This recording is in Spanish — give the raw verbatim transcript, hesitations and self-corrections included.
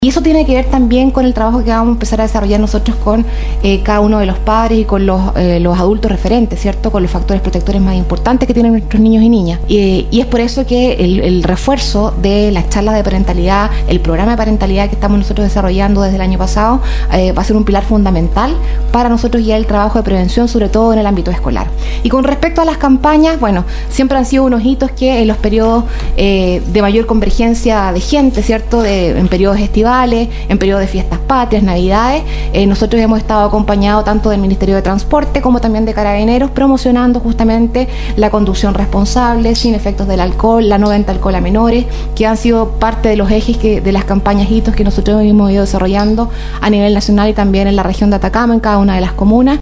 Y eso tiene que ver también con el trabajo que vamos a empezar a desarrollar nosotros con eh, cada uno de los padres y con los, eh, los adultos referentes, ¿cierto? Con los factores protectores más importantes que tienen nuestros niños y niñas. Y, y es por eso que el, el refuerzo de las charlas de parentalidad, el programa de parentalidad que estamos nosotros desarrollando desde el año pasado, eh, va a ser un pilar fundamental para nosotros ya el trabajo de prevención, sobre todo en el ámbito escolar. Y con respecto a las campañas, bueno, siempre han sido unos hitos que en los periodos eh, de mayor convergencia de gente, ¿cierto? De, en periodos estivales, en periodos de fiestas patrias, navidades, eh, nosotros hemos estado acompañados tanto del Ministerio de Transporte como también de Carabineros, promocionando justamente la conducción responsable, sin efectos del alcohol, la no venta de alcohol a menores, que han sido parte de los ejes que, de las campañas hitos que nosotros hemos ido desarrollando a nivel nacional y también en la región de Atacama, en cada una de las comunas,